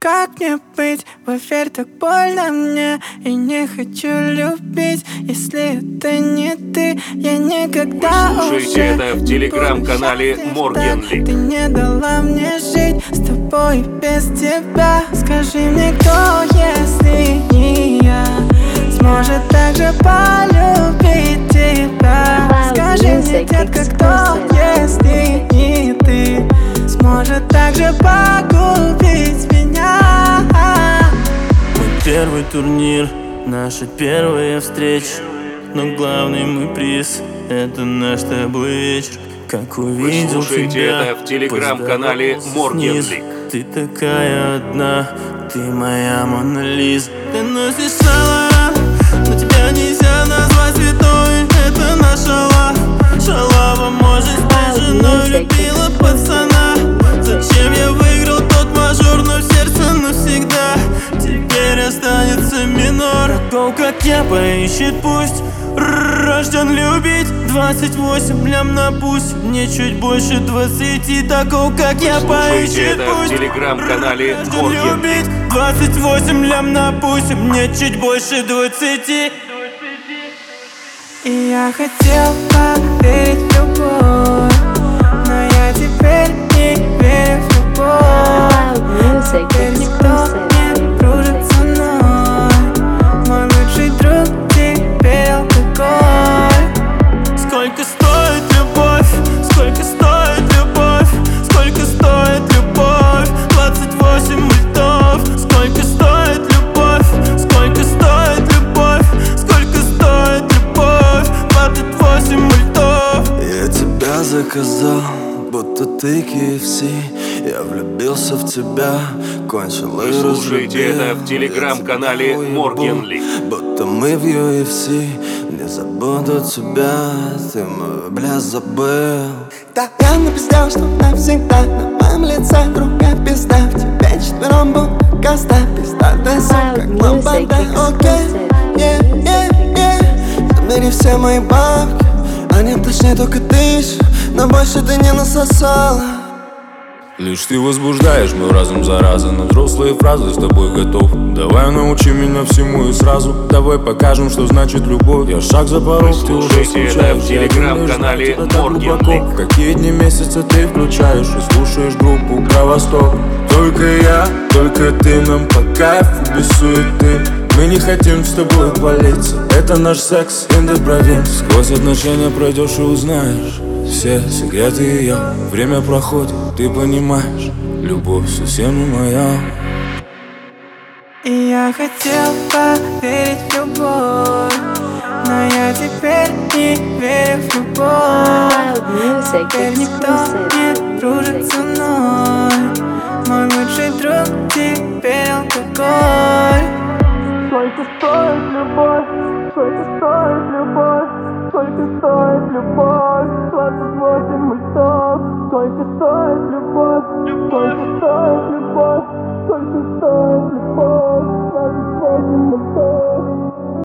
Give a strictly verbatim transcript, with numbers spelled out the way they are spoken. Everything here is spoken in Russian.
как мне быть? Поверь, так больно мне, и не хочу любить. Если это не ты, я никогда Вы слушаете уже это в телеграм-канале Morgan Ты не дала мне жить с тобой без тебя. Скажи мне, кто, если не я, сможет так же полюбить тебя? Скажи мне, детка, кто, если не ты, сможет так же погубить меня? Мой первый турнир, наша первая встреча, но главный мой приз — это наш с тобой вечер. Как увидел Вы слушаете тебя, это в телеграм-канале Morgan League. Ты такая одна, ты моя Мона Лиза. Ты носишь шалара, но тебя нельзя назвать святой. Это наша лав, шалава, может стать женой. Любила пацана, зачем я выиграл тот мажор, но в сердце навсегда теперь останется минор. Такого, как я, поищет пусть, рожден любить. Двадцать восемь лям на пусть, мне чуть больше двадцати. Такого, как я, поищет это пусть, в телеграм-канале рожден Morgan любить. Двадцать восемь лям на пусть, мне чуть больше двадцати. И я хотел поверить в любовь, но я теперь не верю в любовь. Теперь никто не дружит со мной. Мой лучший друг теперь алкоголь. Сколько стоит любовь? Сколько стоит любовь? Сколько стоит любовь? Двадцать восемь мультов. Сколько стоит любовь? Сколько стоит любовь? Сколько стоит любовь? Двадцать восемь мультов. Я тебя заказал, будто ты кей эф си. Я влюбился в тебя, кончил Вы и слушаете разлюбил. это в телеграм-канале Morgan League. Будто мы в ю эф си. Не забуду тебя, ты мой, бля, забыл. Да, я написал, что навсегда на моем лице другая пизда. В тебе четвером будто коста, пиздатая сука, как лампада. Окей, е, е, е. Забери все мои бабки, они точнее только тысячи, но больше ты не насосала. Лишь ты возбуждаешь мой разум, зараза. На взрослые фразы с тобой готов. Давай научи меня всему и сразу. Давай покажем, что значит любовь. Я шаг за порог, ты уже Слушайте это в скучаешь. телеграм-канале Morgan League. В какие дни месяца ты включаешь и слушаешь группу про Восток. Только я, только ты, нам по кайфу, без суеты. Мы не хотим с тобой палиться. Это наш секс in the province. Сквозь отношения пройдешь и узнаешь все секреты ее. Время проходит, ты понимаешь, любовь совсем не моя. И я хотел поверить в любовь, но я теперь не верю в любовь. Теперь никто не дружит со мной. Мой лучший друг теперь алкоголь. Сколько стоит любовь? Сколько стоит любовь? Сколько стоит любовь? Двадцать восемь мультов. Сколько стоит любовь? Сколько стоит любовь? Сколько